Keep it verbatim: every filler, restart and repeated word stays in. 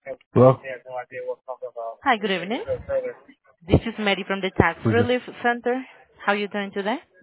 Well, Hi, good evening. This is Mary from the Tax Relief Center. How are you doing today?